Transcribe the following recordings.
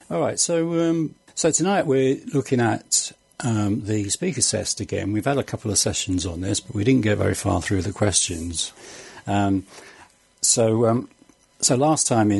All right, so tonight we're looking at the speaker's test again. We've had a couple of sessions on this, but we didn't get very far through the questions. So last time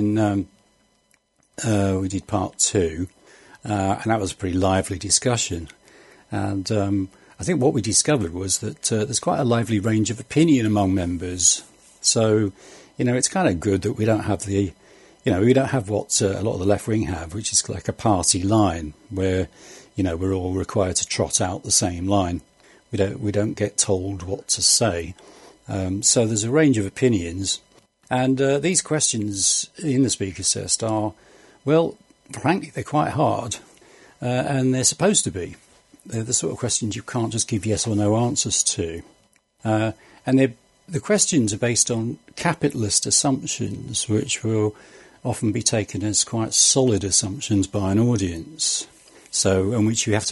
we did part 2, and that was a pretty lively discussion. And I think what we discovered was that there's quite a lively range of opinion among members. So, it's kind of good that we don't have we don't have what a lot of the left wing have, which is like a party line where, we're all required to trot out the same line. We don't get told what to say. So there's a range of opinions. And these questions in the speaker's test are, well, frankly, they're quite hard. And they're supposed to be. They're the sort of questions you can't just give yes or no answers to. And the questions are based on capitalist assumptions, which will often be taken as quite solid assumptions by an audience. So, in which you have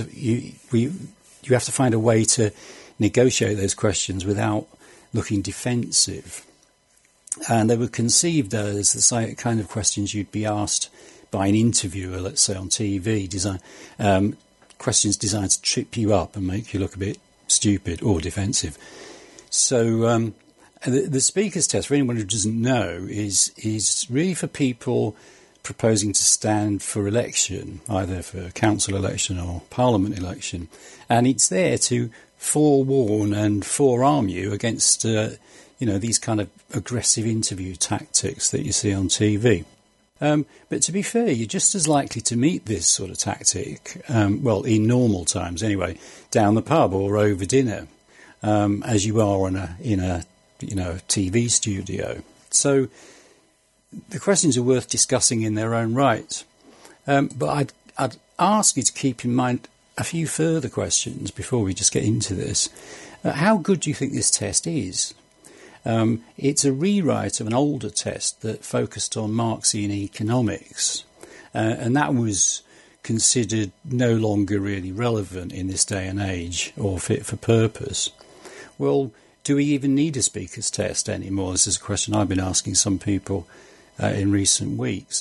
to find a way to negotiate those questions without looking defensive. And they were conceived as the kind of questions you'd be asked by an interviewer, let's say on TV, questions designed to trip you up and make you look a bit stupid or defensive. So the speaker's test, for anyone who doesn't know, is really for people proposing to stand for election, either for council election or parliament election. And it's there to forewarn and forearm you against, these kind of aggressive interview tactics that you see on TV. But to be fair, you're just as likely to meet this sort of tactic, in normal times anyway, down the pub or over dinner, as you are in a TV studio. So the questions are worth discussing in their own right. But I'd ask you to keep in mind a few further questions before we just get into this. How good do you think this test is? It's a rewrite of an older test that focused on Marxian economics, and that was considered no longer really relevant in this day and age or fit for purpose. Well, do we even need a speaker's test anymore? This is a question I've been asking some people in recent weeks.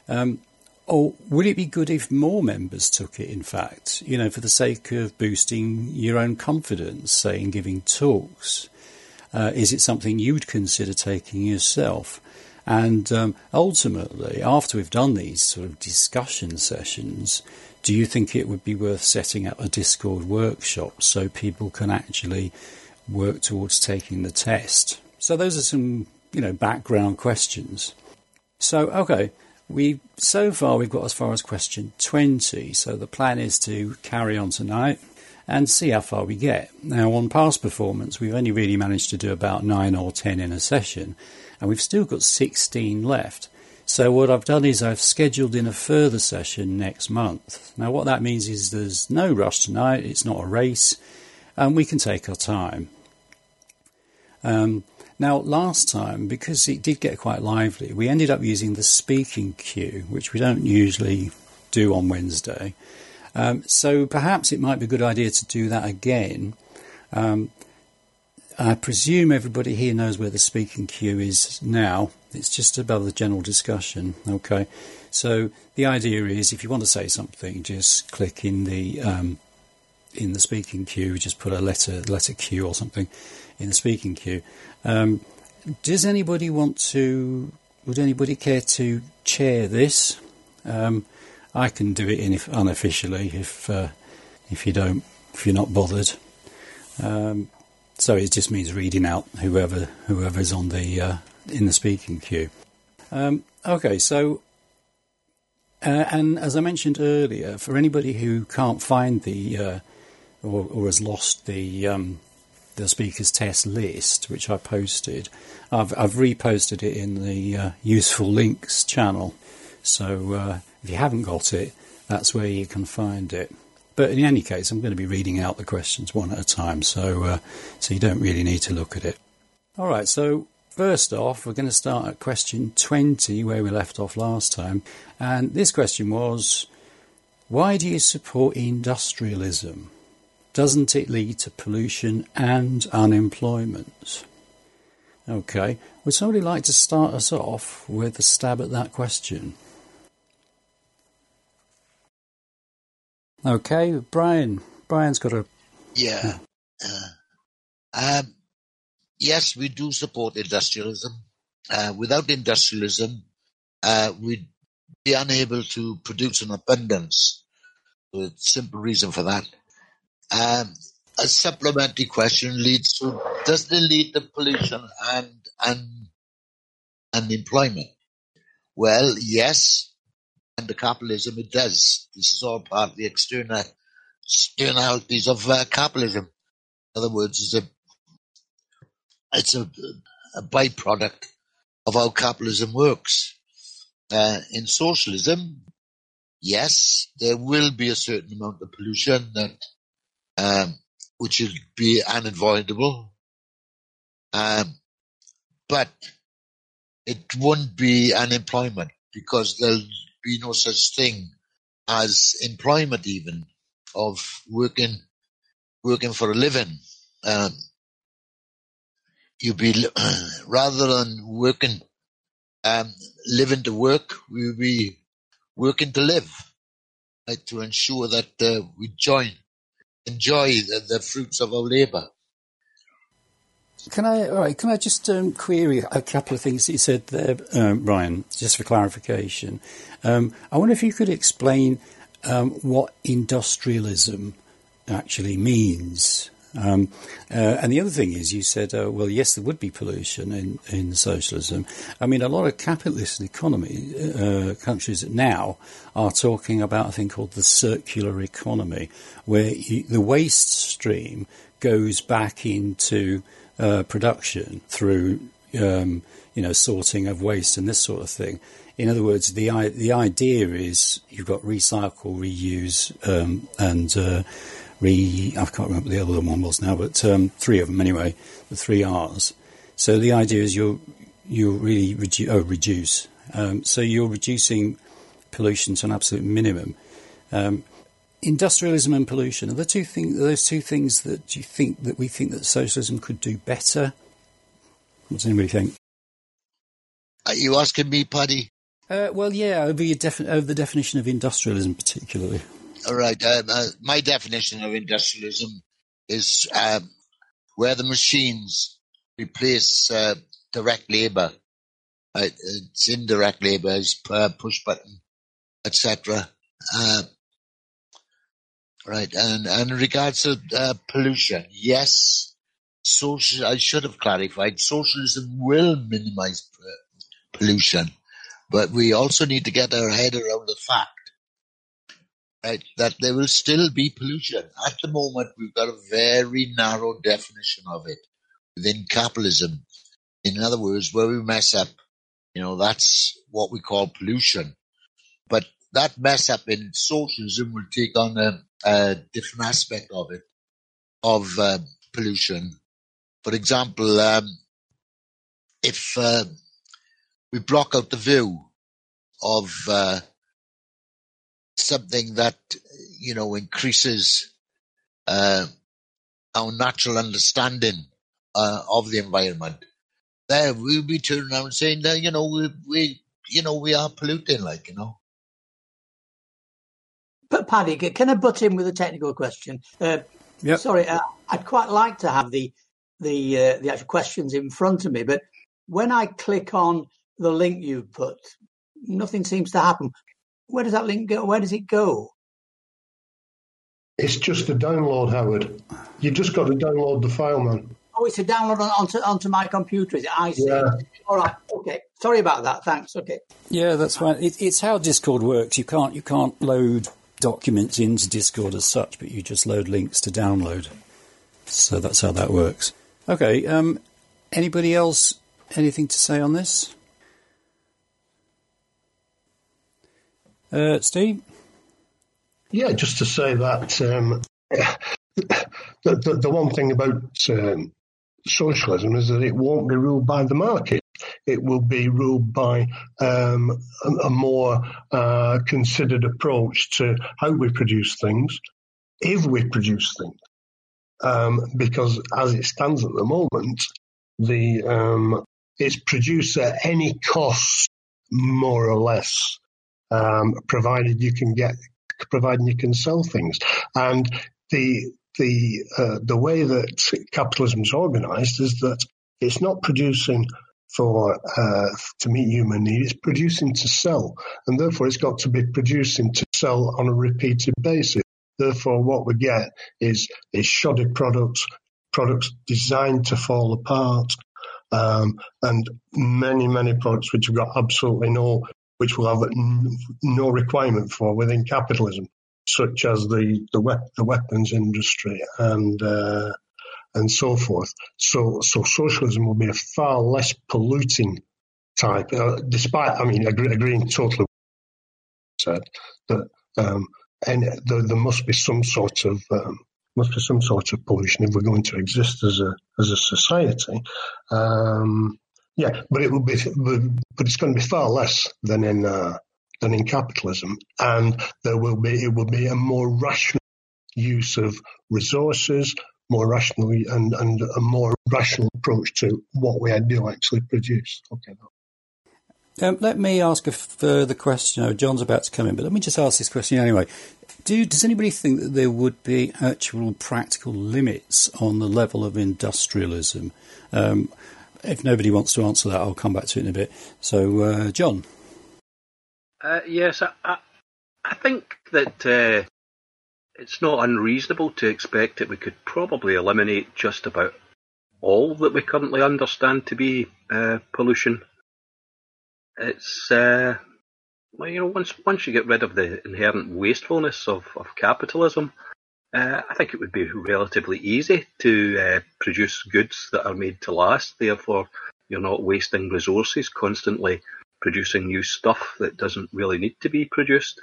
Or would it be good if more members took it, in fact, for the sake of boosting your own confidence, say, in giving talks? Is it something you'd consider taking yourself? And ultimately, after we've done these sort of discussion sessions, do you think it would be worth setting up a Discord workshop so people can actually work towards taking the test? So those are some, background questions. So, okay, so far we've got as far as question 20. So the plan is to carry on tonight and see how far we get. Now, on past performance, we've only really managed to do about 9 or 10 in a session, and we've still got 16 left. So what I've done is I've scheduled in a further session next month. Now, what that means is there's no rush tonight, it's not a race, and we can take our time. Now, last time, because it did get quite lively, we ended up using the speaking queue, which we don't usually do on Wednesday. So perhaps it might be a good idea to do that again. I presume everybody here knows where the speaking queue is now. It's just above the general discussion. Okay. So the idea is, if you want to say something, just click in the speaking queue. Just put a letter Q or something in the speaking queue. Does anybody would anybody care to chair this? I can do it unofficially if you're not bothered. So it just means reading out whoever's on the in the speaking queue. Okay, so and as I mentioned earlier, for anybody who can't find the or has lost the speaker's test list, which I posted, I've reposted it in the useful links channel. So if you haven't got it, that's where you can find it. But in any case, I'm going to be reading out the questions one at a time, so you don't really need to look at it. All right, so first off, we're going to start at question 20, where we left off last time. And this question was, why do you support industrialism? Doesn't it lead to pollution and unemployment? Okay, would somebody like to start us off with a stab at that question? Okay, Brian. Brian's got a... Yeah. Yes, we do support industrialism. Without industrialism, we'd be unable to produce an abundance. The simple reason for that. A supplementary question leads to, does it lead to pollution and unemployment? Well, yes, under capitalism it does. This is all part of the externalities of capitalism. In other words, it's a byproduct of how capitalism works. In socialism, yes, there will be a certain amount of pollution that which would be unavoidable, but it won't be unemployment, because there'll be no such thing as employment, even of working for a living. You'd be rather than working, living to work, we'll be working to live, right, to ensure that we enjoy the fruits of our labour. Can I just query a couple of things that you said there, Brian, just for clarification? I wonder if you could explain what industrialism actually means. And the other thing is, you said, well, yes, there would be pollution in socialism. I mean, a lot of capitalist economy countries now are talking about a thing called the circular economy, where the waste stream goes back into production through, sorting of waste and this sort of thing. In other words, the idea is you've got recycle, reuse, and I can't remember what the other one was now, but three of them anyway, the 3 R's. So the idea is you're really reduce. So you're reducing pollution to an absolute minimum. Industrialism and pollution, are those two things that you think that we think that socialism could do better? What does anybody think? Are you asking me, Paddy? Well, yeah, over the definition of industrialism particularly. All right. My definition of industrialism is where the machines replace direct labour. It's indirect labour, it's push button, etc. Right. And in regards to pollution, yes, I should have clarified, socialism will minimise pollution, but we also need to get our head around the fact, right, that there will still be pollution. At the moment, we've got a very narrow definition of it within capitalism. In other words, where we mess up, that's what we call pollution. But that mess up in socialism will take on a different aspect of it, of pollution. For example, if we block out the view of something that, increases our natural understanding of the environment, there we'll be turning around saying that, we are polluting, But Paddy, can I butt in with a technical question? Yep. Sorry, I'd quite like to have the actual questions in front of me, but when I click on the link you put, nothing seems to happen. Where does that link go? Where does it go? It's just a download, Howard. You've just got to download the file, man. Oh, it's a download onto my computer, is it? I see. Yeah. All right. Okay. Sorry about that. Thanks. Okay. Yeah, that's fine. It's how Discord works. You can't load documents into Discord as such, but you just load links to download. So that's how that works. Okay. Anybody else? Anything to say on this? Steve? Yeah, just to say that the one thing about socialism is that it won't be ruled by the market. It will be ruled by a more considered approach to how we produce things, if we produce things. Because as it stands at the moment, it's produced at any cost, more or less, provided you can get providing you can sell things. And the way that capitalism is organised is that it's not producing to meet human need, it's producing to sell, and therefore it's got to be producing to sell on a repeated basis. Therefore, what we get is shoddy products designed to fall apart, and many products which have got which will have no requirement for within capitalism, such as the weapons industry and so forth. So socialism will be a far less polluting type, despite, agreeing totally with what you said, that there must be some sort of pollution if we're going to exist as a society. But it's going to be far less than in capitalism, and it will be a more rational use of resources, more rationally and a more rational approach to what we do actually produce. Okay. Let me ask a further question. John's about to come in, but let me just ask this question anyway. Does anybody think that there would be actual practical limits on the level of industrialism? If nobody wants to answer that, I'll come back to it in a bit. So, John? Yes, I think that it's not unreasonable to expect that we could probably eliminate just about all that we currently understand to be pollution. It's once you get rid of the inherent wastefulness of capitalism, I think it would be relatively easy to produce goods that are made to last. Therefore, you're not wasting resources constantly producing new stuff that doesn't really need to be produced.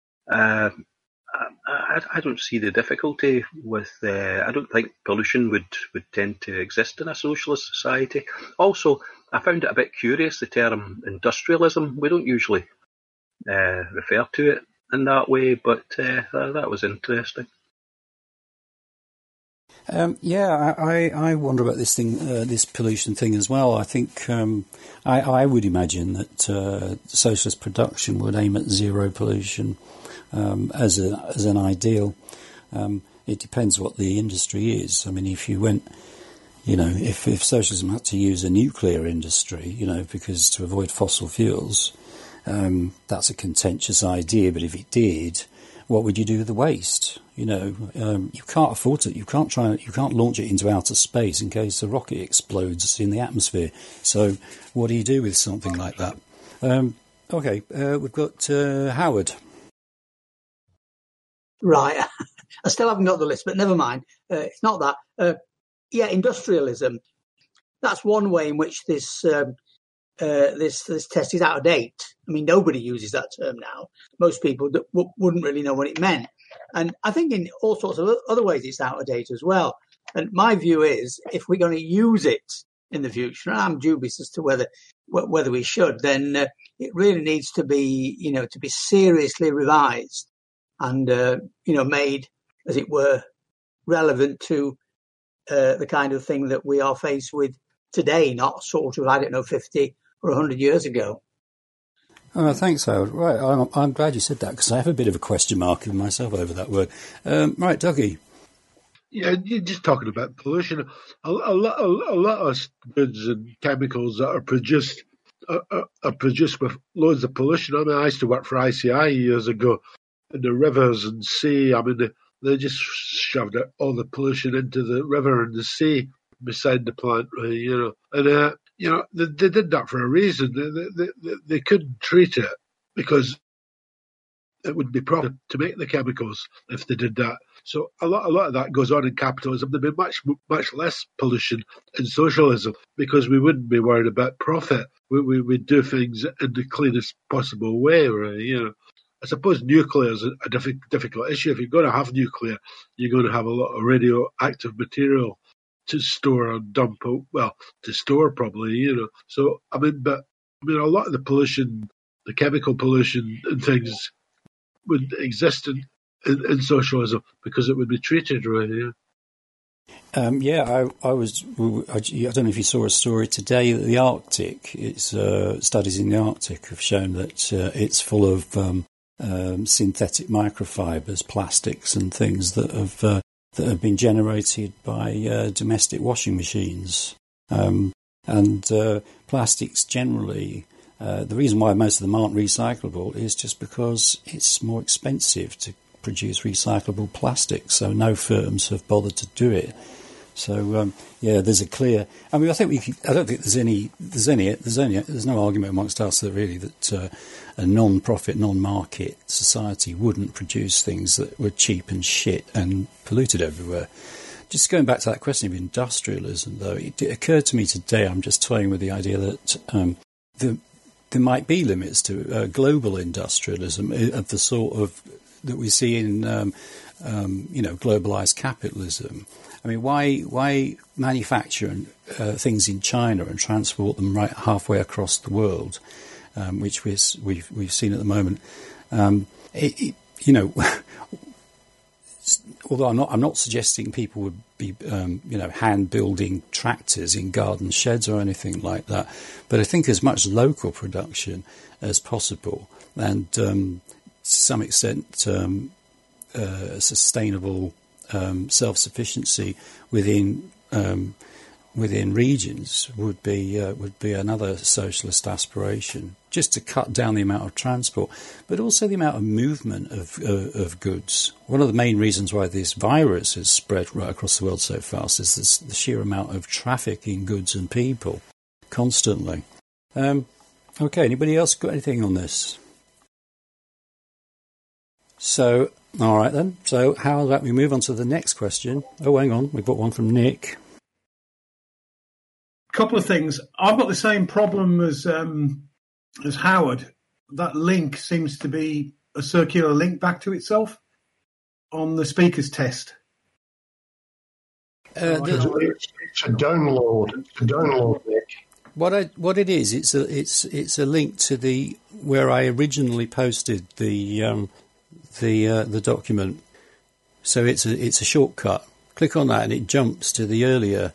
I don't see the difficulty with. I don't think pollution would tend to exist in a socialist society. Also, I found it a bit curious, the term industrialism. We don't usually refer to it in that way, but that was interesting. I wonder about this thing, this pollution thing as well. I think I would imagine that socialist production would aim at zero pollution as an ideal. It depends what the industry is. I mean, if you went, if socialism had to use a nuclear industry, because to avoid fossil fuels, that's a contentious idea. But if it did, what would you do with the waste? You can't afford it. You can't launch it into outer space in case the rocket explodes in the atmosphere. So what do you do with something like that? We've got Howard. Right. I still haven't got the list, but never mind. It's not that. Industrialism. That's one way in which this test is out of date. I mean, nobody uses that term now. Most people wouldn't really know what it meant. And I think in all sorts of other ways it's out of date as well. And my view is, if we're going to use it in the future, and I'm dubious as to whether we should, then it really needs to be, to be seriously revised and, made, as it were, relevant to the kind of thing that we are faced with today, not sort of, 50 or 100 years ago. Thanks, Howard. Right, I'm glad you said that, because I have a bit of a question mark in myself over that word. Right, Dougie. Yeah, you're just talking about pollution. A lot of goods and chemicals that are produced with loads of pollution. I mean, I used to work for ICI years ago, and the rivers and sea. I mean, they just shoved all the pollution into the river and the sea beside the plant, and they did that for a reason. They couldn't treat it because it would be profit to make the chemicals if they did that. So a lot of that goes on in capitalism. There'd be much less pollution in socialism because we wouldn't be worried about profit. We'd do things in the cleanest possible way, right? I suppose nuclear is a difficult issue. If you're going to have nuclear, you're going to have a lot of radioactive material to store and dump, to store probably, So, a lot of the pollution, the chemical pollution and things would exist in socialism because it would be treated, right? I don't know if you saw a story today that the Arctic, studies in the Arctic have shown that it's full of synthetic microfibers, plastics, and things that have been generated by domestic washing machines. And plastics generally, the reason why most of them aren't recyclable is just because it's more expensive to produce recyclable plastics. So no firms have bothered to do it. So there's a clear. I mean, I don't think there's no argument amongst us that really that a non-profit, non-market society wouldn't produce things that were cheap and shit and polluted everywhere. Just going back to that question of industrialism, though, it occurred to me today. I'm just toying with the idea that there might be limits to global industrialism of the sort of that we see in globalized capitalism. I mean, why manufacture things in China and transport them right halfway across the world, which we've seen at the moment? Although I'm not suggesting people would be hand building tractors in garden sheds or anything like that, but I think as much local production as possible and to some extent sustainable self-sufficiency within regions would be another socialist aspiration, just to cut down the amount of transport, but also the amount of movement of goods. One of the main reasons why this virus has spread right across the world so fast is the sheer amount of traffic in goods and people constantly. Okay, anybody else got anything on this? So, all right then. So how about we move on to the next question? Oh, hang on. We've got one from Nick. Couple of things. I've got the same problem as Howard. That link seems to be a circular link back to itself on the speaker's test. It's a download. It's a download, Nick. What it is? It's a link to where I originally posted the document. So it's a shortcut. Click on that and it jumps to the earlier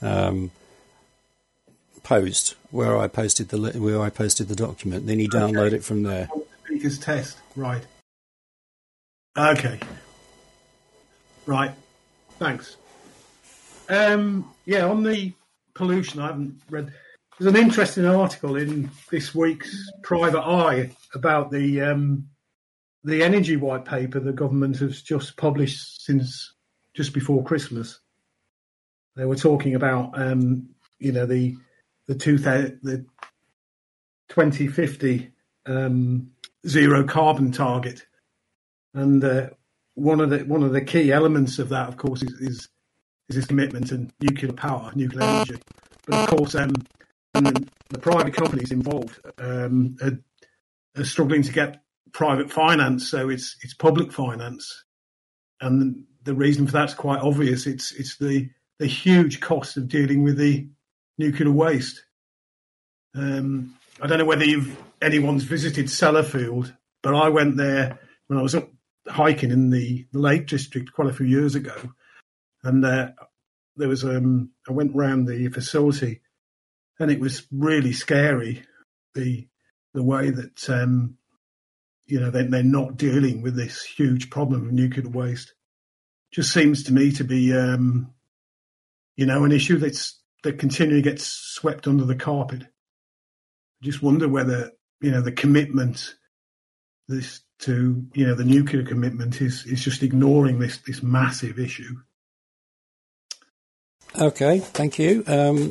post where I posted the document. Then you download it from there. Speaker's test, right? Okay, right. Thanks. On the pollution, I haven't read. There's an interesting article in this week's Private Eye about the energy white paper the government has just published since just before Christmas. They were talking about the 2050 zero carbon target, and one of the key elements of that, of course, is this commitment to nuclear power, nuclear energy. But of course, and the private companies involved are struggling to get private finance, so it's public finance, and the reason for that's quite obvious. It's the huge cost of dealing with the nuclear waste. I don't know whether anyone's visited Sellafield, but I went there when I was up hiking in the Lake District quite a few years ago, and there was I went round the facility, and it was really scary the way that they're not dealing with this huge problem of nuclear waste. Just seems to me to be an issue that continually gets swept under the carpet. I just wonder whether the commitment the nuclear commitment is just ignoring this massive issue. Okay, thank you.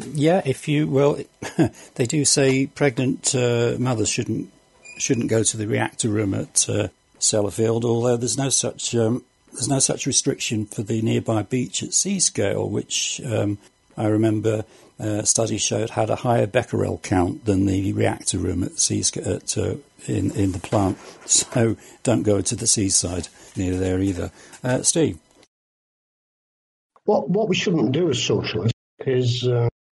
They do say pregnant mothers shouldn't go to the reactor room at Sellafield, although there's no such restriction for the nearby beach at Seascale, which I remember studies showed had a higher becquerel count than the reactor room at Seascale in the plant. So don't go to the seaside near there either. Steve. What we shouldn't do as socialists is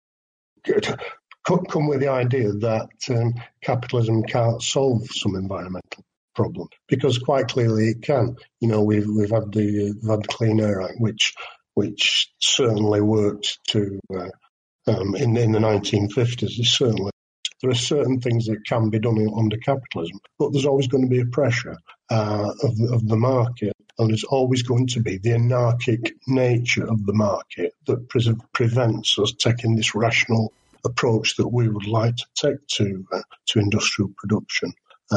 come with the idea that capitalism can't solve some environmental problem, because quite clearly it can. We've had the Clean Air Act, which certainly worked to in the 1950s. There are certain things that can be done under capitalism, but there's always going to be a pressure. of the market. And there's always going to be the anarchic nature of the market that prevents us taking this rational approach that we would like to take to industrial production.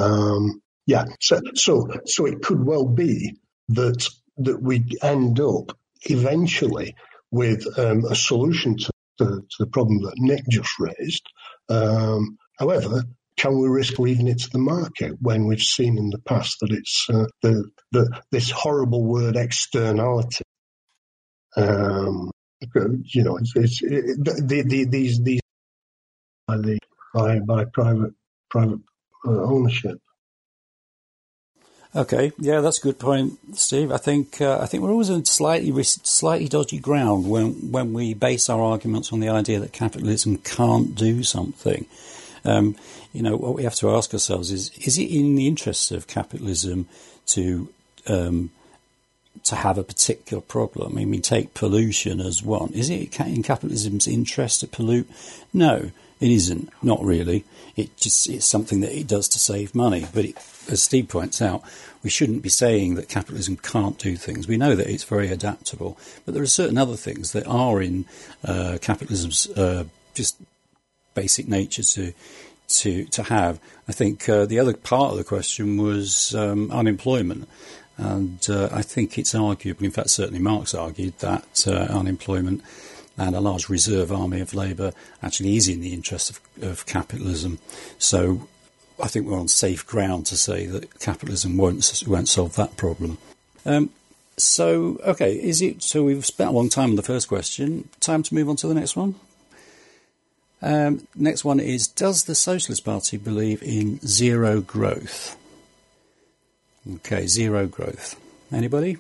So it could well be that we end up eventually with a solution to the problem that Nick just raised. However, can we risk leaving it to the market when we've seen in the past that it's this horrible word externality? These by private ownership. Okay, yeah, that's a good point, Steve. I think we're always on slightly dodgy ground when we base our arguments on the idea that capitalism can't do something. What we have to ask ourselves is it in the interests of capitalism to have a particular problem? I mean, take pollution as one. Is it in capitalism's interest to pollute? No, it isn't. Not really. It's something that it does to save money. But as Steve points out, we shouldn't be saying that capitalism can't do things. We know that it's very adaptable, but there are certain other things that are in capitalism's just basic nature to have. I think the other part of the question was unemployment. And I think it's arguable, in fact, certainly Marx argued that unemployment and a large reserve army of labour actually is in the interest of capitalism. So I think we're on safe ground to say that capitalism won't solve that problem. So we've spent a long time on the first question. Time to move on to the next one. Next one is, does the Socialist Party believe in zero growth? Okay, zero growth. Anybody?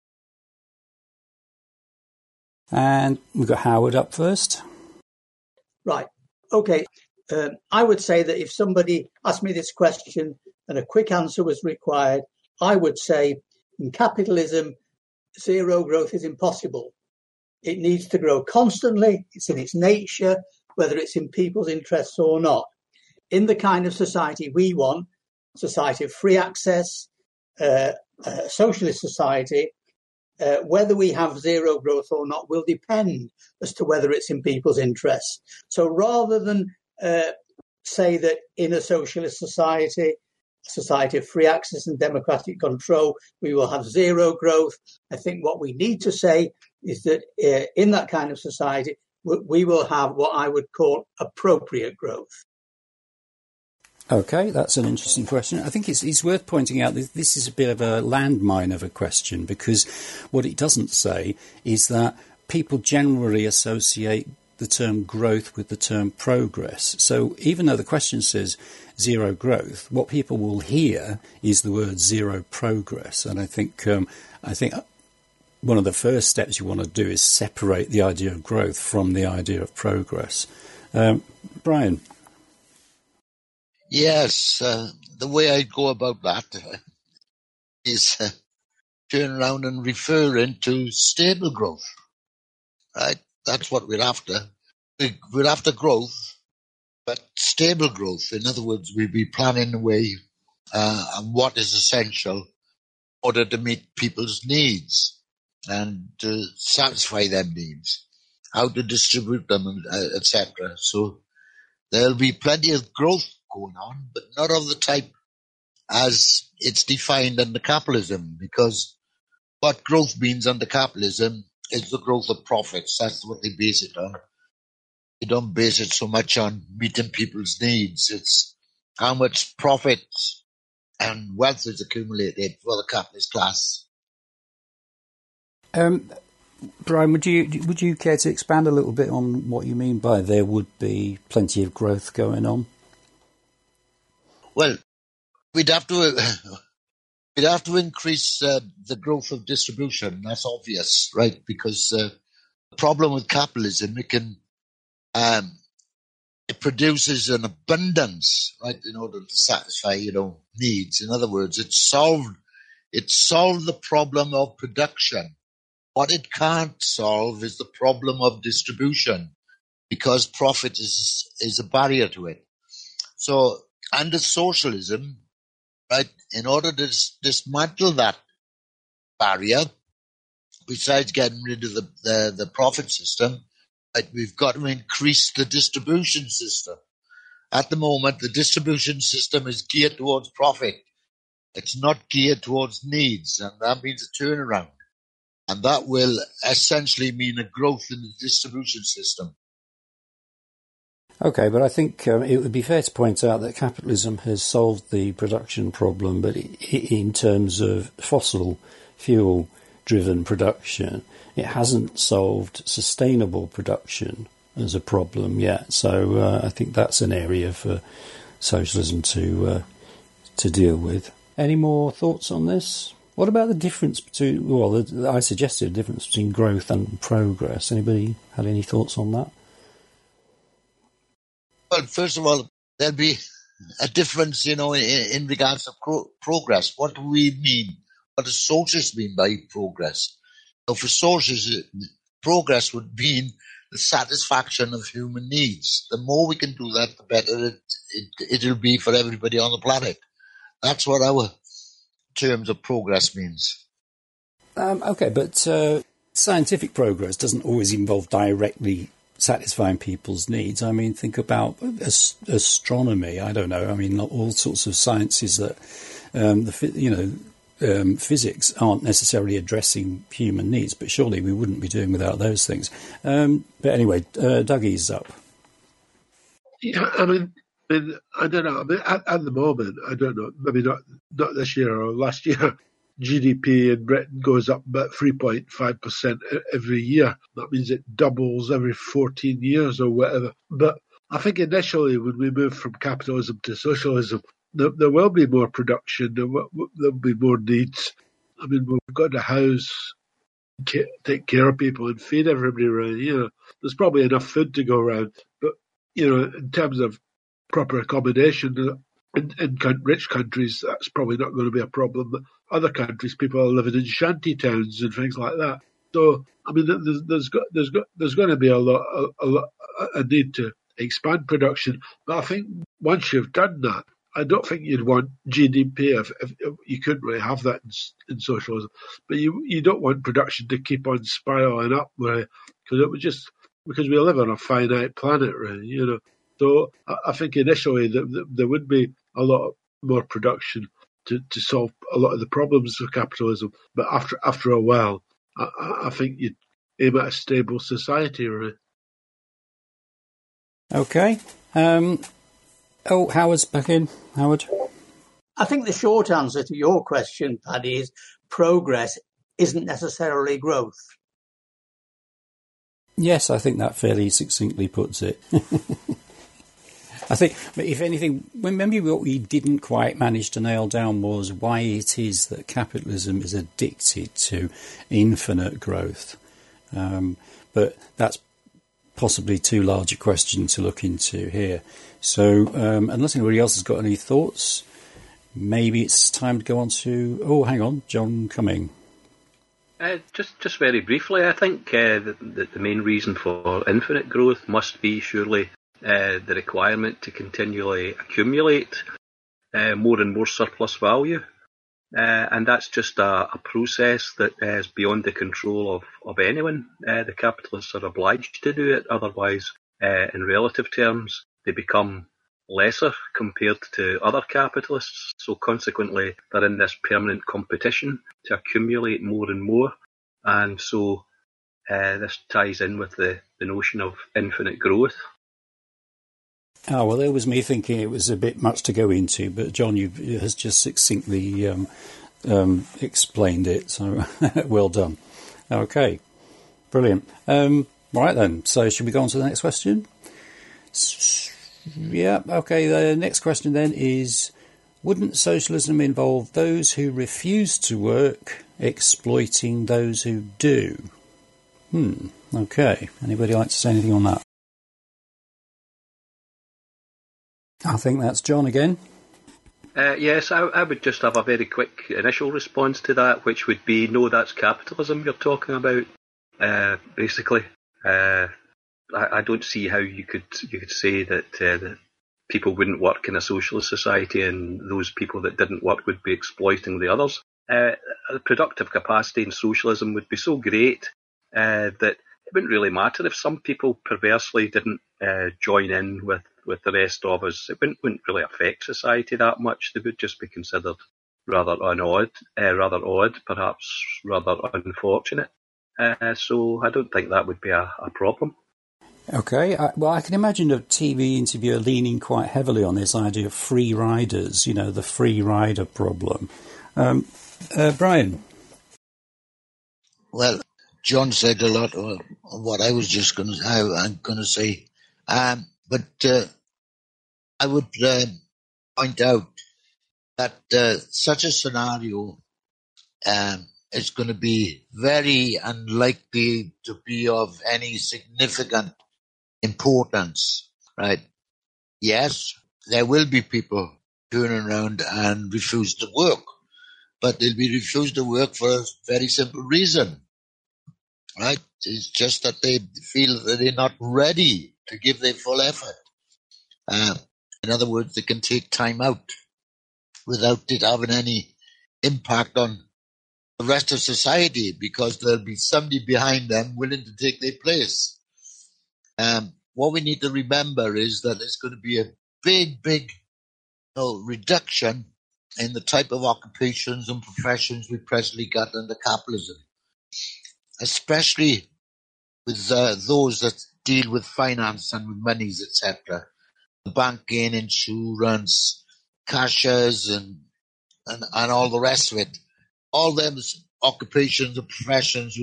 And we've got Howard up first. Right. Okay. I would say that if somebody asked me this question and a quick answer was required, I would say in capitalism, zero growth is impossible. It needs to grow constantly. It's in its nature, whether it's in people's interests or not. In the kind of society we want, society of free access, socialist society, whether we have zero growth or not will depend as to whether it's in people's interests. So rather than say that in a socialist society, a society of free access and democratic control, we will have zero growth, I think what we need to say is that in that kind of society, we will have what I would call appropriate growth. Okay, that's an interesting question. I think it's worth pointing out that this is a bit of a landmine of a question, because what it doesn't say is that people generally associate the term growth with the term progress. So even though the question says zero growth, what people will hear is the word zero progress. And I think one of the first steps you want to do is separate the idea of growth from the idea of progress. Brian? Yes, the way I go about that is turn around and refer into stable growth, right? That's what we're after. We're after growth, but stable growth. In other words, we'll be planning a way on what is essential in order to meet people's needs and to satisfy their needs, how to distribute them, etc. So there'll be plenty of growth going on, but not of the type as it's defined under capitalism, because what growth means under capitalism is the growth of profits. That's what they base it on. They don't base it so much on meeting people's needs. It's how much profits and wealth is accumulated for the capitalist class. Brian, would you care to expand a little bit on what you mean by there would be plenty of growth going on? Well, we'd have to increase the growth of distribution. That's obvious, right? Because the problem with capitalism, it produces an abundance, right, in order to satisfy, needs. In other words, it solved the problem of production. What it can't solve is the problem of distribution, because profit is a barrier to it. So under socialism, right? In order to dismantle that barrier, besides getting rid of the profit system, right, we've got to increase the distribution system. At the moment, the distribution system is geared towards profit. It's not geared towards needs, and that means a turnaround. And that will essentially mean a growth in the distribution system. Okay, but I think it would be fair to point out that capitalism has solved the production problem, but in terms of fossil fuel-driven production, it hasn't solved sustainable production as a problem yet. So I think that's an area for socialism to deal with. Any more thoughts on this? What about the difference between, well, I suggested a difference between growth and progress. Anybody had any thoughts on that? Well, first of all, there'll be a difference, in regards to progress. What do we mean? What does socialists mean by progress? So for socialists, progress would mean the satisfaction of human needs. The more we can do that, the better it'll be for everybody on the planet. That's what our terms of progress means. Okay, but scientific progress doesn't always involve directly satisfying people's needs. I mean, think about astronomy. I don't know. I mean, all sorts of sciences that, physics aren't necessarily addressing human needs, but surely we wouldn't be doing without those things. But anyway, Dougie's up. Yeah, I mean, I don't know. I mean, at the moment, I don't know. Maybe not this year or last year. GDP in Britain goes up about 3.5% every year. That means it doubles every 14 years or whatever. But I think initially when we move from capitalism to socialism, there will be more production, there'll be more needs. I mean, we've got to house, take care of people and feed everybody around. There's probably enough food to go around. But, in terms of proper accommodation, in rich countries, that's probably not going to be a problem. But other countries, people are living in shanty towns and things like that. So, I mean, there's going to be a need to expand production. But I think once you've done that, I don't think you'd want GDP if you couldn't really have that in socialism. But you don't want production to keep on spiraling up, because it would because we live on a finite planet, really. So I think initially there would be a lot more production to solve a lot of the problems of capitalism. But after a while, I think you'd aim at a stable society, really. Okay. Howard's back in. Howard? I think the short answer to your question, Paddy, is progress isn't necessarily growth. Yes, I think that fairly succinctly puts it. I think, if anything, maybe what we didn't quite manage to nail down was why it is that capitalism is addicted to infinite growth. But that's possibly too large a question to look into here. So unless anybody else has got any thoughts, maybe it's time to go on to... Oh, hang on, John Cumming. Just very briefly, I think that the main reason for infinite growth must be surely the requirement to continually accumulate more and more surplus value. And that's just a process that is beyond the control of anyone. The capitalists are obliged to do it, otherwise, in relative terms, they become lesser compared to other capitalists. So consequently, they're in this permanent competition to accumulate more and more. And so this ties in with the notion of infinite growth. Oh, well, there was me thinking it was a bit much to go into, but John has just succinctly explained it, so well done. Okay, brilliant. Right then, so should we go on to the next question? Yeah, okay, the next question then is, wouldn't socialism involve those who refuse to work exploiting those who do? Okay, anybody like to say anything on that? I think that's John again. Yes, I would just have a very quick initial response to that, which would be, no, that's capitalism you're talking about. Basically, I don't see how you could say that people wouldn't work in a socialist society, and those people that didn't work would be exploiting the others. The productive capacity in socialism would be so great that it wouldn't really matter if some people perversely didn't join in with the rest of us. It wouldn't really affect society that much. They would just be considered rather odd, perhaps rather unfortunate. So I don't think that would be a problem. Okay, well, I can imagine a TV interviewer leaning quite heavily on this idea of free riders, the free rider problem. Brian? Well, John said a lot of what I was just going to say. But I would point out that such a scenario is going to be very unlikely to be of any significant importance, right? Yes, there will be people turning around and refuse to work, but they'll be refused to work for a very simple reason, right? It's just that they feel that they're not ready to give their full effort. In other words, they can take time out without it having any impact on the rest of society, because there'll be somebody behind them willing to take their place. What we need to remember is that there's going to be a big reduction in the type of occupations and professions we presently got under capitalism, especially with those that deal with finance and with monies, etc. Banking, insurance, cashiers, and all the rest of it. All them occupations and professions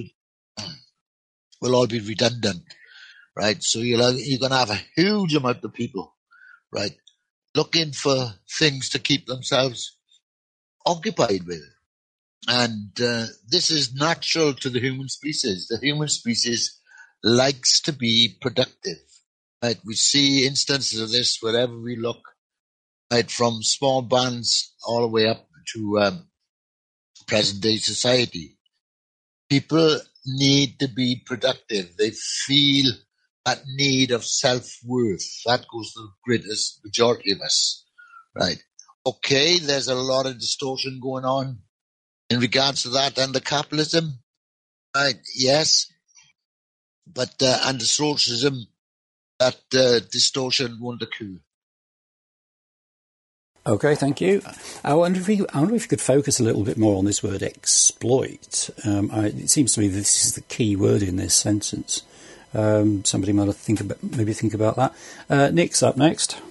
will all be redundant, right? So you're going to have a huge amount of people, right, looking for things to keep themselves occupied with. And this is natural to the human species. The human species likes to be productive, right? We see instances of this wherever we look, right, from small bands all the way up to present-day society. People need to be productive. They feel that need of self-worth. That goes to the greatest majority of us, right? Okay, there's a lot of distortion going on in regards to that under capitalism, right? Yes, but under socialism, that distortion won't occur. Okay, thank you. I wonder if you could focus a little bit more on this word exploit. It seems to me this is the key word in this sentence. Somebody might think about that. Nick's up next.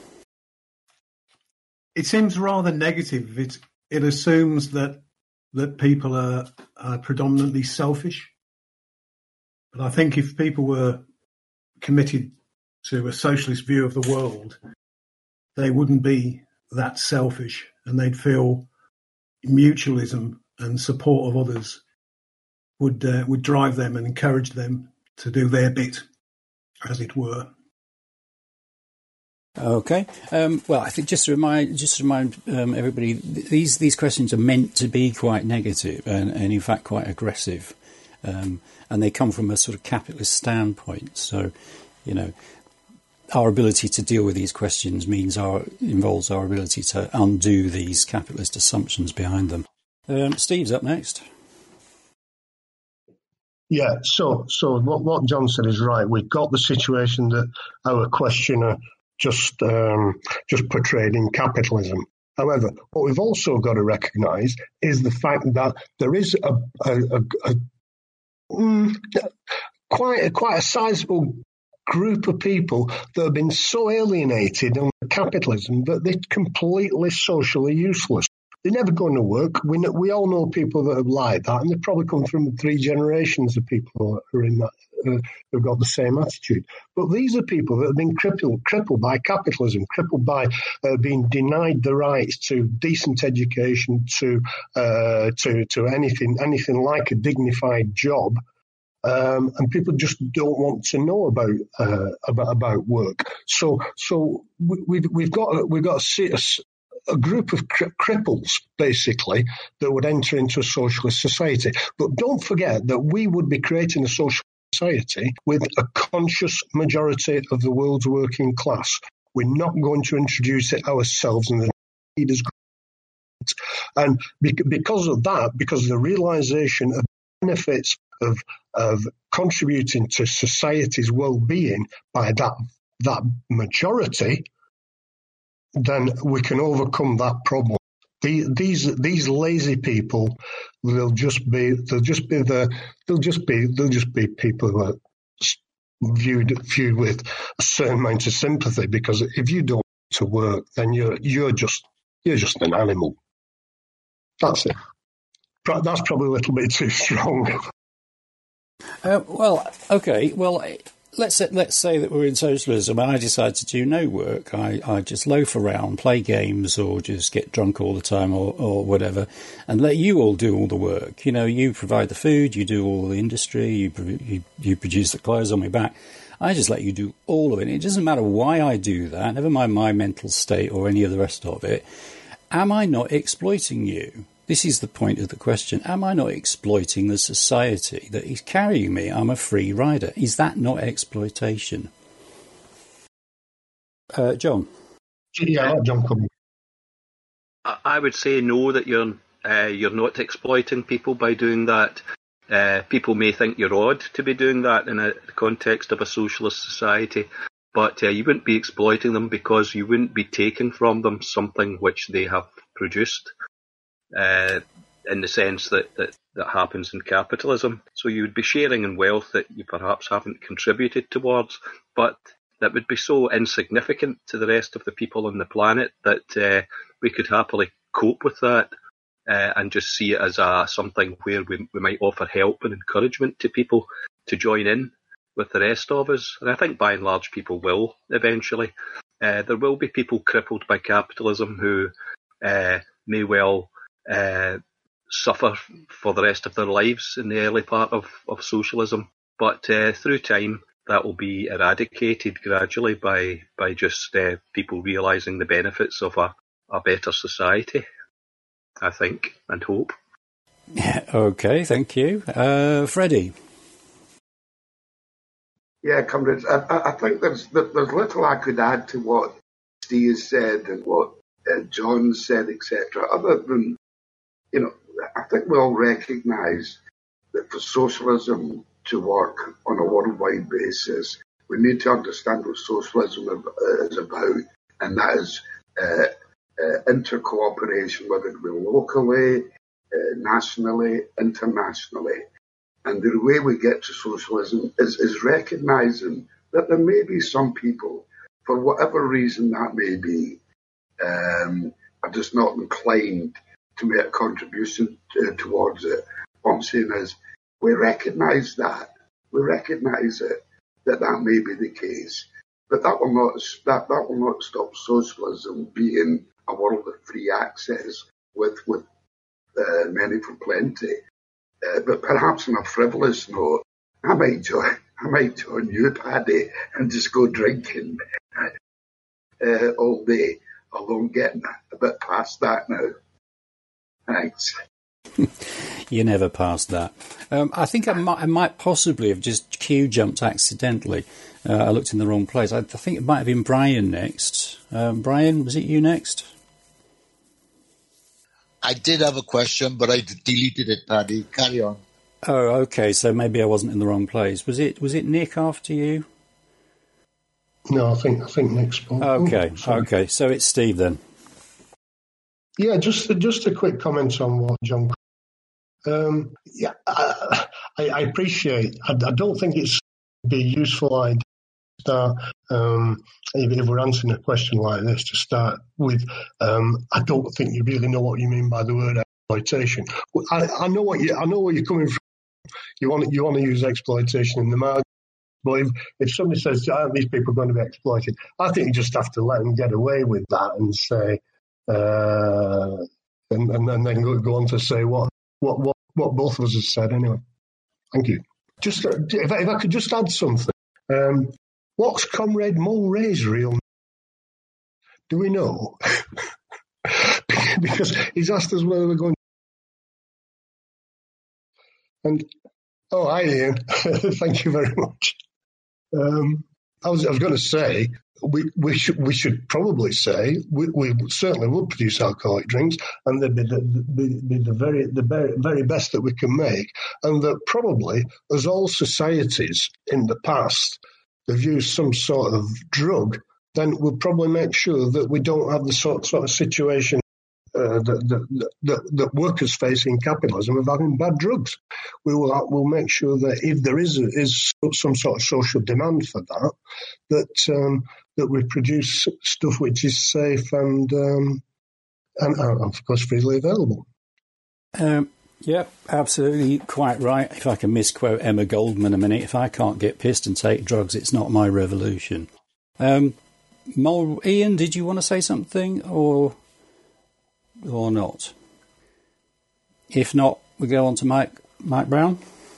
It seems rather negative. It assumes that people are predominantly selfish. But I think if people were committed to a socialist view of the world, they wouldn't be that selfish, and they'd feel mutualism and support of others would drive them and encourage them to do their bit, as it were. Okay. Well, I think just to remind everybody, these questions are meant to be quite negative and in fact quite aggressive, and they come from a sort of capitalist standpoint. So, our ability to deal with these questions involves our ability to undo these capitalist assumptions behind them. Steve's up next. Yeah, so what John said is right. We've got the situation that our questioner just portrayed in capitalism. However, what we've also got to recognise is the fact that there is quite a sizable group of people that have been so alienated under capitalism that they're completely socially useless. They're never going to work. We all know people that are like that, and they probably come from 3 generations of people who are in that, who've got the same attitude. But these are people that have been crippled by capitalism, crippled by being denied the rights to decent education, to anything like a dignified job. And people just don't want to know about work. So we've got a group of cripples, basically, that would enter into a socialist society. But don't forget that we would be creating a social society with a conscious majority of the world's working class. We're not going to introduce it ourselves, and the need is great. And because of that, because of the realisation of benefits of contributing to society's well-being by that majority, then we can overcome that problem. These lazy people, they'll just be people who are viewed with a certain amount of sympathy, because if you don't want to work, then you're just an animal. That's it. That's probably a little bit too strong. Well, okay. Well, let's say that we're in socialism and I decide to do no work. I just loaf around, play games, or just get drunk all the time, or whatever, and let you all do all the work. You know, you provide the food, you do all the industry, you produce the clothes on my back. I just let you do all of it. It doesn't matter why I do that, never mind my mental state or any of the rest of it. Am I not exploiting you? This is the point of the question. Am I not exploiting the society that is carrying me? I'm a free rider. Is that not exploitation? John? Yeah, John Cumming. I would say no, that you're not exploiting people by doing that. People may think you're odd to be doing that in the context of a socialist society, but you wouldn't be exploiting them because you wouldn't be taking from them something which they have produced. In the sense that happens in capitalism. So you would be sharing in wealth that you perhaps haven't contributed towards, but that would be so insignificant to the rest of the people on the planet that we could happily cope with that and just see it as something where we might offer help and encouragement to people to join in with the rest of us. And I think by and large people will eventually. There will be people crippled by capitalism who may well suffer for the rest of their lives in the early part of socialism. But through time, that will be eradicated gradually by just people realising the benefits of a better society, I think, and hope. Okay, thank you. Freddie? Yeah, comrades, I think there's little I could add to what Steve said and what John said, etc., other than, I think we all recognise that for socialism to work on a worldwide basis, we need to understand what socialism is about, and that is intercooperation, whether it be locally, nationally, internationally. And the way we get to socialism is recognising that there may be some people, for whatever reason that may be, are just not inclined to make a contribution towards it. What I'm saying is, we recognise that. We recognise it, that may be the case. But that will not stop socialism being a world of free access with many for plenty. But perhaps on a frivolous note, I might join you, Paddy, and just go drinking all day. Although I'm getting a bit past that now. Thanks. You never passed that. I think I might possibly have just Q-jumped accidentally. I looked in the wrong place. I think it might have been Brian next. Brian, was it you next? I did have a question, but I deleted it, Paddy. Carry on. Oh, okay. So maybe I wasn't in the wrong place. Was it Nick after you? No, I think Nick spoke. Okay. So it's Steve then. Yeah, just a quick comment on what John. Yeah, I appreciate. I don't think it's be a useful idea to start. If we're answering a question like this, to start with, I don't think you really know what you mean by the word exploitation. I know what you're coming from. You want to use exploitation in the market. But if somebody says, these people are going to be exploited, I think you just have to let them get away with that and say, and then go on to say what both of us have said anyway. Thank you. Just if I could just add something. What's Comrade Mulray's real name? Do we know? Because he's asked us whether we're going. And hi Ian, thank you very much. I was going to say we should probably say we certainly would produce alcoholic drinks, and they'd be the very best that we can make, and that probably, as all societies in the past have used some sort of drug, then we'll probably make sure that we don't have the sort of situation that workers face in capitalism of having bad drugs. We'll make sure that if there is some sort of social demand for that we produce stuff which is safe and of course freely available. Yeah, absolutely quite right. If I can misquote Emma Goldman a minute, if I can't get pissed and take drugs, it's not my revolution. Ian, did you want to say something or not? If not, we go on to Mike Brown.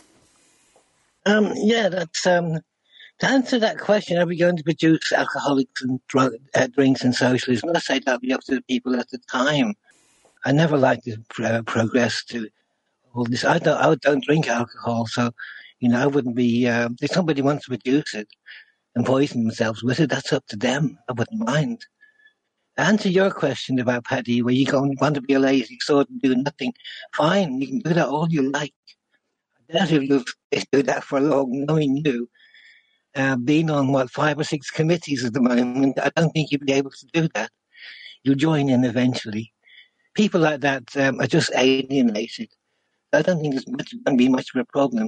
To answer that question, are we going to produce alcoholics and drinks and socialism? I say that'll be up to the people at the time. I never liked to progress to all this. I don't drink alcohol, so I wouldn't be. If somebody wants to produce it and poison themselves with it, that's up to them. I wouldn't mind. To answer your question about Paddy, where you want to be a lazy sort and do nothing, fine, you can do that all you like. I doubt if you'll do that for long, knowing you. Being on, 5 or 6 committees at the moment, I don't think you'll be able to do that. You'll join in eventually. People like that are just alienated. I don't think there's going to be much of a problem.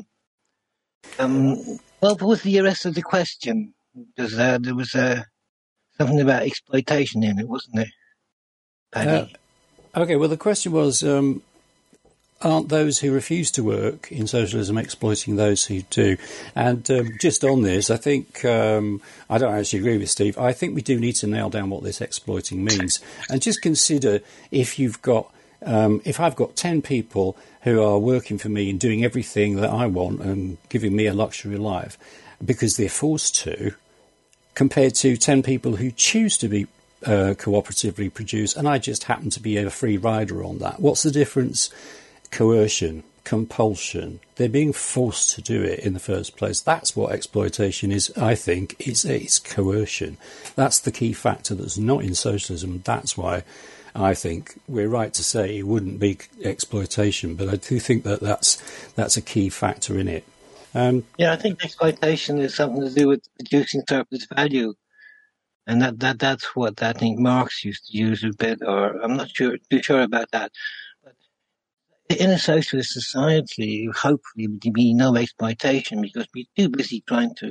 What was the rest of the question? Because there was something about exploitation in it, wasn't there, Paddy? Okay, well, the question was, aren't those who refuse to work in socialism exploiting those who do? And just on this, I think, I don't actually agree with Steve. I think we do need to nail down what this exploiting means. And just consider if you've got, if I've got 10 people who are working for me and doing everything that I want and giving me a luxury life because they're forced to, compared to 10 people who choose to be cooperatively produced, and I just happen to be a free rider on that. What's the difference? Coercion, compulsion. They're being forced to do it in the first place. That's what exploitation is, I think. It's coercion. That's the key factor that's not in socialism. That's why I think we're right to say it wouldn't be exploitation, but I do think that that's a key factor in it. I think exploitation is something to do with producing surplus value. And that's what I think Marx used to use a bit, or I'm not too sure about that. In a socialist society, hopefully there will be no exploitation because we're too busy trying to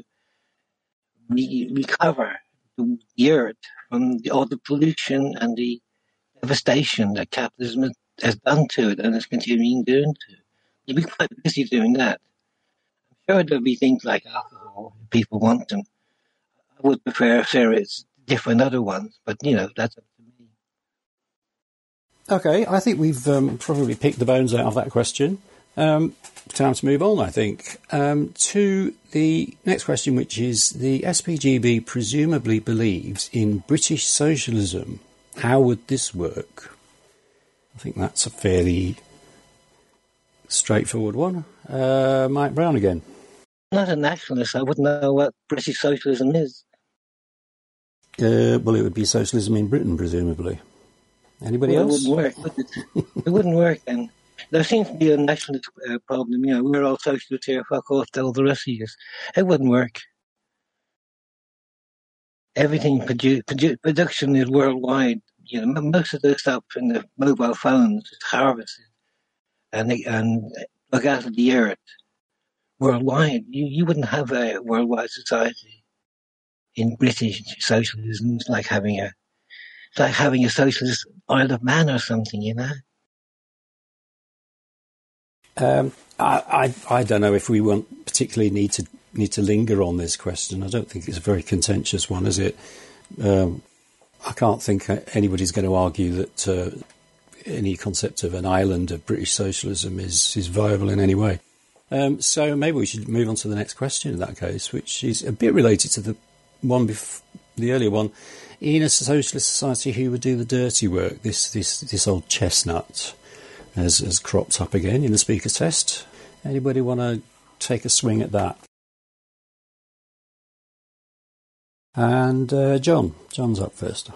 recover the earth from all the pollution and the devastation that capitalism has done to it and is continuing doing to it. You'll be quite busy doing that. I'm sure there'll be things like alcohol if people want them. I would prefer it's different other ones, but that's up to me. Okay, I think we've probably picked the bones out of that question. Time to move on, I think, to the next question, which is the SPGB presumably believes in British socialism. How would this work? I think that's a fairly straightforward one. Mike Brown again. I'm not a nationalist. I wouldn't know what British socialism is. Well, it would be socialism in Britain, presumably. Anybody else? It wouldn't work, would it? It wouldn't work, and there seems to be a nationalist problem. We're all socialists here, fuck off to all the rest of you. It wouldn't work. Everything production is worldwide. Most of the stuff in the mobile phones is harvested and look out of the earth worldwide. You wouldn't have a worldwide society in British socialism. It's like having a socialist Isle of Man or something, I don't know if we won't particularly need to linger on this question. I don't think it's a very contentious one, is it? I can't think anybody's going to argue that any concept of an island of British socialism is viable in any way. So maybe we should move on to the next question in that case, which is a bit related to the one the earlier one. In a socialist society, who would do the dirty work? This old chestnut has cropped up again in the speaker test. Anybody want to take a swing at that? And John's up first.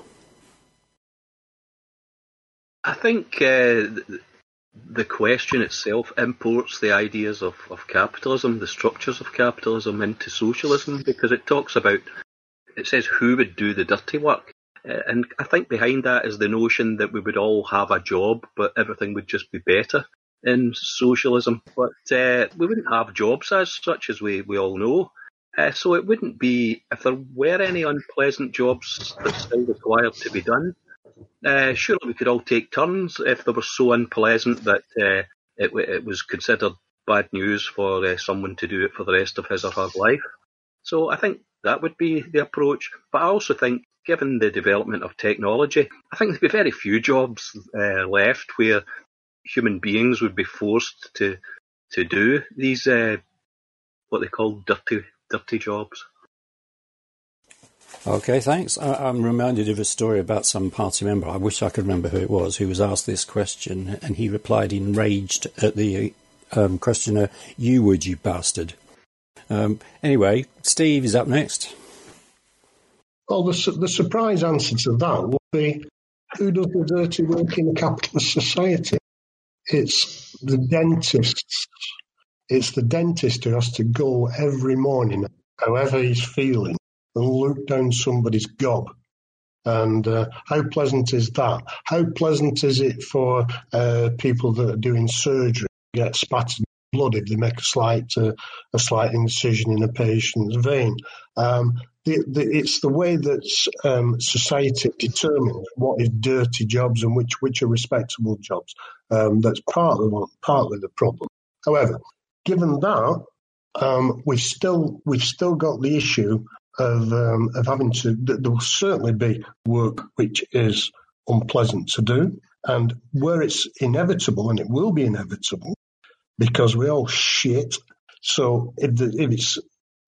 I think the question itself imports the ideas of capitalism, the structures of capitalism into socialism, because it says who would do the dirty work. And I think behind that is the notion that we would all have a job, but everything would just be better in socialism. But we wouldn't have jobs as such, as we all know. So it wouldn't be, if there were any unpleasant jobs that still required to be done, surely we could all take turns if they were so unpleasant that it was considered bad news for someone to do it for the rest of his or her life. So I think that would be the approach. But I also think, given the development of technology, I think there'd be very few jobs left where human beings would be forced to do these what they call dirty jobs. Okay, thanks. I'm reminded of a story about some party member, I wish I could remember who it was, who was asked this question, and he replied enraged at the questioner, "You would, you bastard." Anyway, Steve is up next. Well, the surprise answer to that would be, who does the dirty work in a capitalist society? It's the dentists. It's the dentist who has to go every morning, however he's feeling, and look down somebody's gob. And how pleasant is that? How pleasant is it for people that are doing surgery, get spattered blood if they make a slight incision in a patient's vein? It's the way that society determines what is dirty jobs and which are respectable jobs. That's partly the problem. However, given that, we've still got the issue of having to. There will certainly be work which is unpleasant to do, and where it's inevitable, and it will be inevitable, because we all shit. So if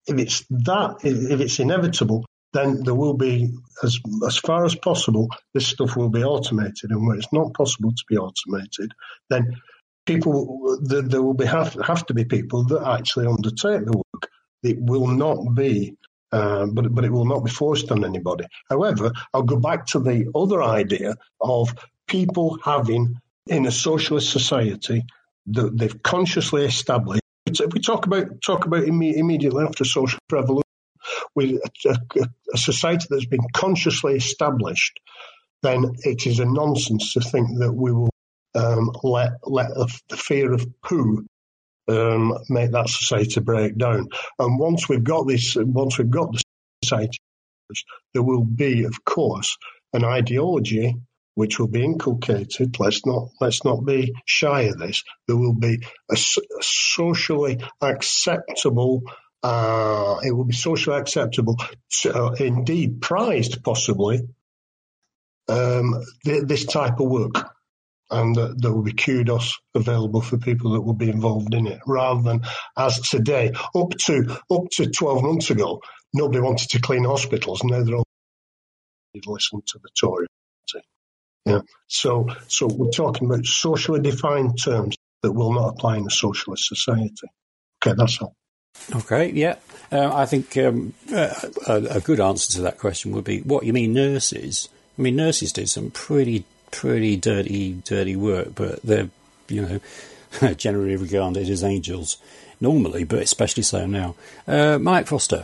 it's inevitable, then there will be, as far as possible, this stuff will be automated. And where it's not possible to be automated, then there will have to be people that actually undertake the work. It will not be, but it will not be forced on anybody. However, I'll go back to the other idea of people having, in a socialist society, that they've consciously established. If we talk about immediately after social revolution, with a society that's been consciously established, then it is a nonsense to think that we will let the fear of poo make that society break down. And once we've got the society, there will be, of course, an ideology which will be inculcated. Let's not be shy of this. There will be a socially acceptable. It will be socially acceptable, indeed prized, possibly, this type of work, and there will be kudos available for people that will be involved in it, rather than as today. Up to 12 months ago, nobody wanted to clean hospitals. Now they're all listening to the Tory Party. Yeah. So we're talking about socially defined terms that will not apply in a socialist society. Okay, that's all. Okay, yeah. I think a good answer to that question would be, what you mean, nurses? I mean, nurses do some pretty dirty work, but they're, generally regarded as angels normally, but especially so now. Mike Foster.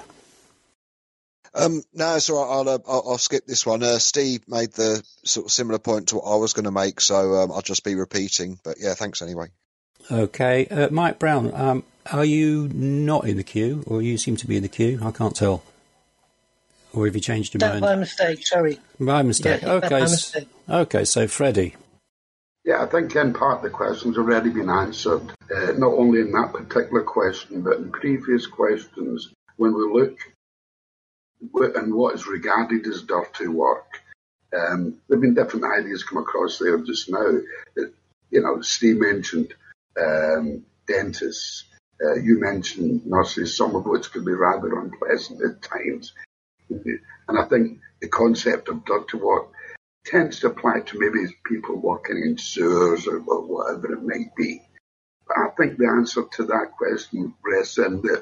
No, it's all right. I'll skip this one. Steve made the sort of similar point to what I was going to make, so I'll just be repeating. But yeah, thanks anyway. Okay, Mike Brown. Are you not in the queue, or you seem to be in the queue? I can't tell. Or have you changed your mind? By mistake, sorry. By mistake. Yeah, okay. by mistake. Okay, so Freddie. Yeah, I think in part the question's already been answered, not only in that particular question, but in previous questions. When we look at what is regarded as dirty work, there have been different ideas come across there just now. Steve mentioned dentists. You mentioned nurses, some of which could be rather unpleasant at times. And I think the concept of dirty work tends to apply to maybe people working in sewers or whatever it might be. But I think the answer to that question rests in that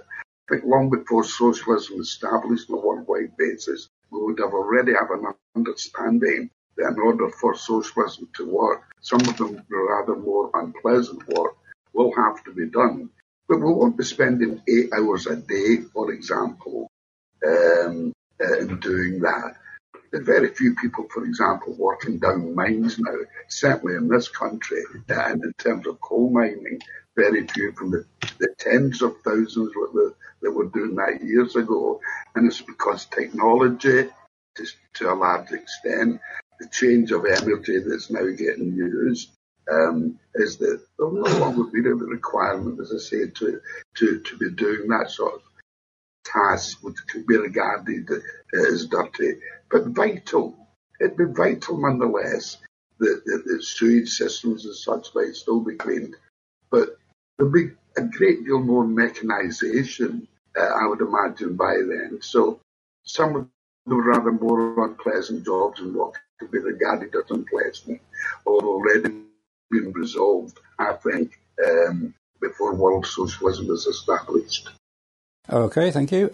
I think long before socialism established on a worldwide basis, we would have already have an understanding that in order for socialism to work, some of the rather more unpleasant work will have to be done. But we won't be spending 8 hours a day, for example, in doing that. There are very few people, for example, working down mines now, certainly in this country, and in terms of coal mining, very few from the tens of thousands that were doing that years ago. And it's because technology, to a large extent, the change of energy that's now getting used, is that there will no longer be the requirement, as I say, to be doing that sort of task, which could be regarded as dirty, but vital. It'd be vital nonetheless that sewage systems and such might still be cleaned. But there'll be a great deal more mechanisation, I would imagine, by then. So some of the rather more unpleasant jobs and what could be regarded as unpleasant are already been resolved, I think, before world socialism is established. Okay, thank you.